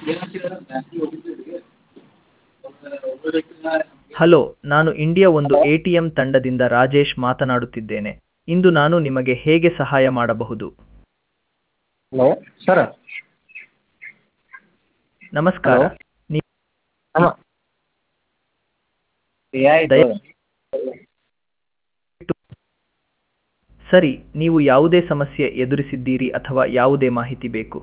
Hello, ನಾನು India ಒಂದು ATM ತಂಡದಿಂದ ರಾಜೇಶ್ ಮಾತನಾಡುತ್ತಿದ್ದೇನೆ. ಇಂದು ನಾನು ನಿಮಗೆ ಹೇಗೆ ಸಹಾಯ ಮಾಡಬಹುದು? Hello sir. ಹಲೋ. ನಮಸ್ಕಾರ. ನೀವು ಹಾಂ. ಆಯಿತು. ದಯವಿಟ್ಟು ಸರಿ, ನೀವು ಯಾವುದೇ ಸಮಸ್ಯೆ ಎದುರಿಸಿದ್ದೀರಿ ಅಥವಾ ಯಾವುದೇ ಮಾಹಿತಿ ಬೇಕು?